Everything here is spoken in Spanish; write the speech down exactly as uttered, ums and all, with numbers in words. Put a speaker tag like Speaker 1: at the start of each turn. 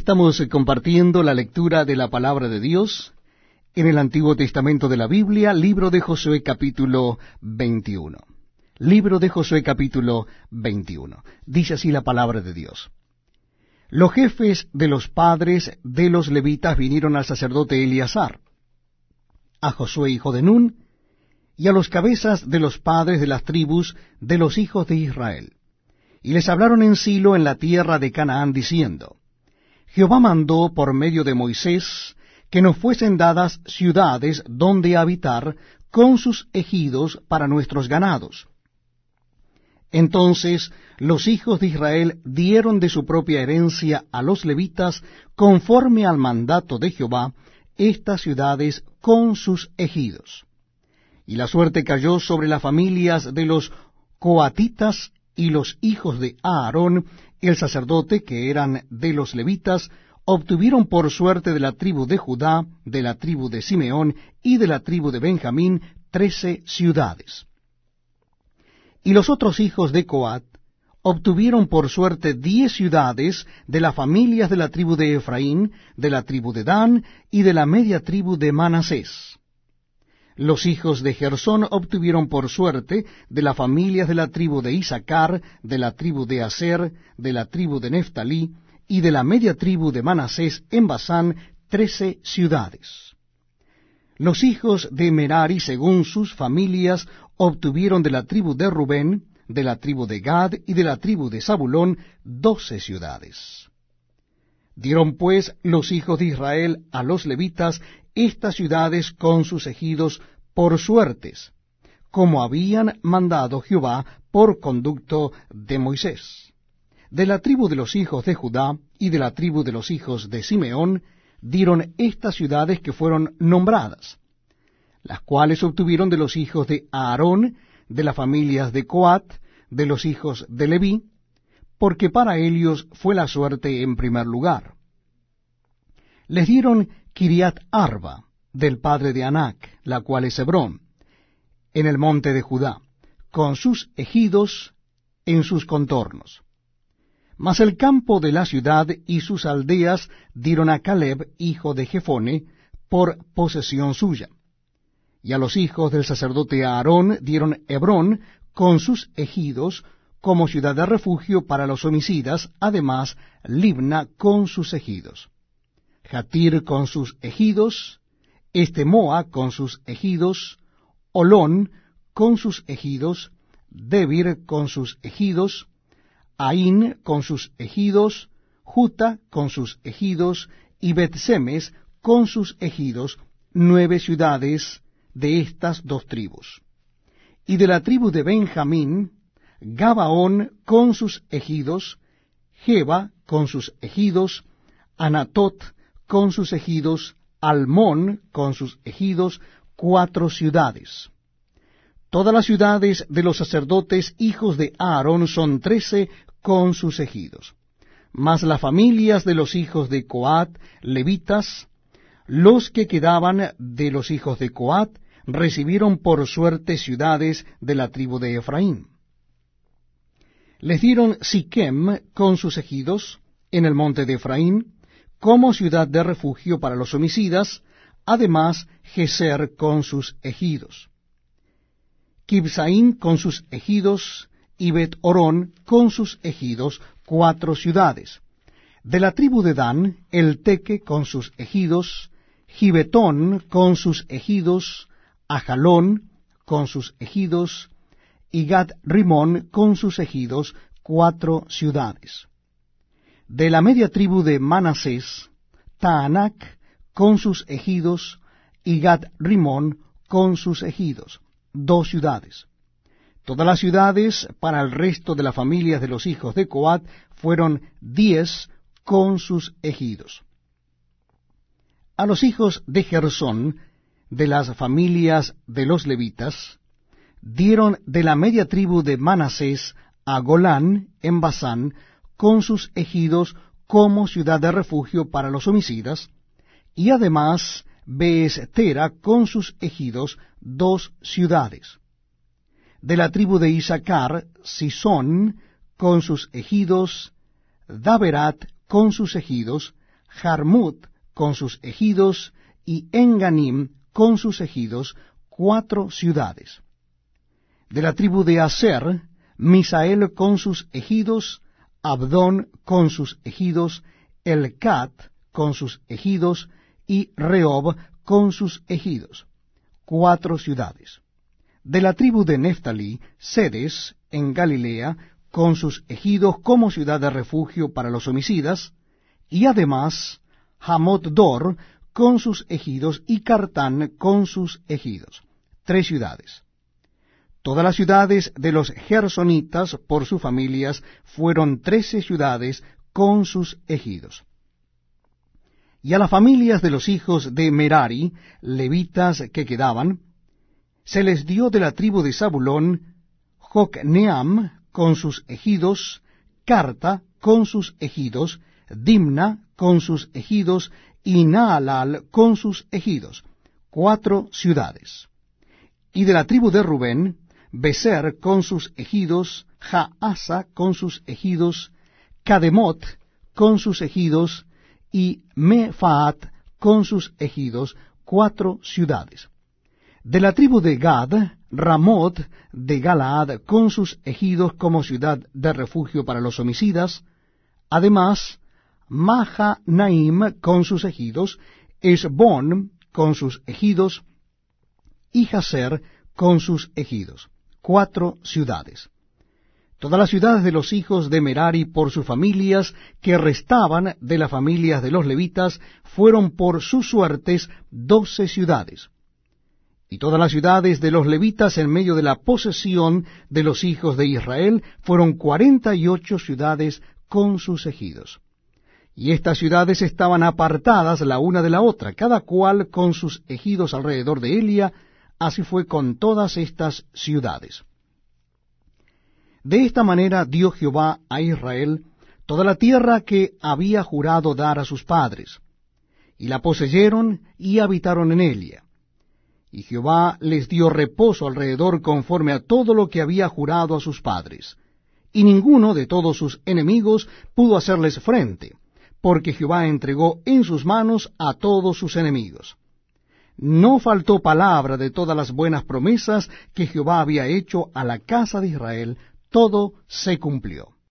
Speaker 1: Estamos eh, compartiendo la lectura de la palabra de Dios en el Antiguo Testamento de la Biblia, libro de Josué capítulo veintiuno. Libro de Josué capítulo veintiuno. Dice así la palabra de Dios. Los jefes de los padres de los levitas vinieron al sacerdote Eleazar, a Josué hijo de Nun, y a los cabezas de los padres de las tribus de los hijos de Israel. Y les hablaron en Silo en la tierra de Canaán, diciendo, Jehová mandó por medio de Moisés que nos fuesen dadas ciudades donde habitar con sus ejidos para nuestros ganados. Entonces los hijos de Israel dieron de su propia herencia a los levitas, conforme al mandato de Jehová, estas ciudades con sus ejidos. Y la suerte cayó sobre las familias de los coatitas y los hijos de Aarón, el sacerdote, que eran de los levitas, obtuvieron por suerte de la tribu de Judá, de la tribu de Simeón y de la tribu de Benjamín trece ciudades. Y los otros hijos de Coat obtuvieron por suerte diez ciudades de las familias de la tribu de Efraín, de la tribu de Dan y de la media tribu de Manasés. Los hijos de Gersón obtuvieron por suerte de las familias de la tribu de Isacar, de la tribu de Aser, de la tribu de Neftalí y de la media tribu de Manasés en Basán, trece ciudades. Los hijos de Merari, según sus familias, obtuvieron de la tribu de Rubén, de la tribu de Gad y de la tribu de Zabulón, doce ciudades. Dieron pues los hijos de Israel a los levitas estas ciudades con sus ejidos por suertes, como habían mandado Jehová por conducto de Moisés. De la tribu de los hijos de Judá y de la tribu de los hijos de Simeón dieron estas ciudades que fueron nombradas, las cuales obtuvieron de los hijos de Aarón, de las familias de Coat, de los hijos de Leví, porque para ellos fue la suerte en primer lugar. Les dieron Kiriat Arba, del padre de Anac, la cual es Hebrón, en el monte de Judá, con sus ejidos en sus contornos. Mas el campo de la ciudad y sus aldeas dieron a Caleb, hijo de Jefone, por posesión suya. Y a los hijos del sacerdote Aarón dieron Hebrón con sus ejidos como ciudad de refugio para los homicidas, además Libna con sus ejidos. Jatir con sus ejidos, Estemoa con sus ejidos, Olón con sus ejidos, Debir con sus ejidos, Aín con sus ejidos, Juta con sus ejidos, y Bet-Semes con sus ejidos, nueve ciudades de estas dos tribus. Y de la tribu de Benjamín, Gabaón con sus ejidos, Geba con sus ejidos, Anatot con sus ejidos, Almón con sus ejidos, cuatro ciudades. Todas las ciudades de los sacerdotes hijos de Aarón son trece con sus ejidos. Mas las familias de los hijos de Coat, levitas, los que quedaban de los hijos de Coat, recibieron por suerte ciudades de la tribu de Efraín. Les dieron Siquem con sus ejidos en el monte de Efraín, como ciudad de refugio para los homicidas, además Geser con sus ejidos. Kibsaín con sus ejidos, y Bet-Orón con sus ejidos, cuatro ciudades. De la tribu de Dan, el Teque con sus ejidos, Gibetón con sus ejidos, Ajalón con sus ejidos, y Gat-Rimón con sus ejidos, cuatro ciudades. De la media tribu de Manasés, Taanac con sus ejidos, y Gat-Rimón con sus ejidos, dos ciudades. Todas las ciudades para el resto de las familias de los hijos de Coat fueron diez con sus ejidos. A los hijos de Gersón, de las familias de los levitas, dieron de la media tribu de Manasés a Golán en Basán, con sus ejidos como ciudad de refugio para los homicidas, y además Beestera con sus ejidos, dos ciudades. De la tribu de Isacar, Sisón con sus ejidos, Daberat con sus ejidos, Jarmut con sus ejidos, y Enganim con sus ejidos, cuatro ciudades. De la tribu de Aser, Misael con sus ejidos, Abdón con sus ejidos, Elcat con sus ejidos, y Rehob con sus ejidos, cuatro ciudades. De la tribu de Neftalí, Sedes en Galilea, con sus ejidos como ciudad de refugio para los homicidas, y además Hamot Dor con sus ejidos, y Cartán con sus ejidos, tres ciudades. Todas las ciudades de los gersonitas por sus familias fueron trece ciudades con sus ejidos. Y a las familias de los hijos de Merari, levitas que quedaban, se les dio de la tribu de Zabulón, Jocneam con sus ejidos, Carta con sus ejidos, Dimna con sus ejidos, y Naalal con sus ejidos, cuatro ciudades. Y de la tribu de Rubén, Beser con sus ejidos, Jaasa con sus ejidos, Cademot con sus ejidos, y Mefaat con sus ejidos, cuatro ciudades. De la tribu de Gad, Ramot de Galaad con sus ejidos como ciudad de refugio para los homicidas, además Mahanaim con sus ejidos, Esbón con sus ejidos, y Jazer con sus ejidos, cuatro ciudades. Todas las ciudades de los hijos de Merari por sus familias, que restaban de las familias de los levitas, fueron por sus suertes doce ciudades. Y todas las ciudades de los levitas en medio de la posesión de los hijos de Israel fueron cuarenta y ocho ciudades con sus ejidos. Y estas ciudades estaban apartadas la una de la otra, cada cual con sus ejidos alrededor de Elia. Así fue con todas estas ciudades. De esta manera dio Jehová a Israel toda la tierra que había jurado dar a sus padres, y la poseyeron y habitaron en ella. Y Jehová les dio reposo alrededor conforme a todo lo que había jurado a sus padres, y ninguno de todos sus enemigos pudo hacerles frente, porque Jehová entregó en sus manos a todos sus enemigos. No faltó palabra de todas las buenas promesas que Jehová había hecho a la casa de Israel, todo se cumplió.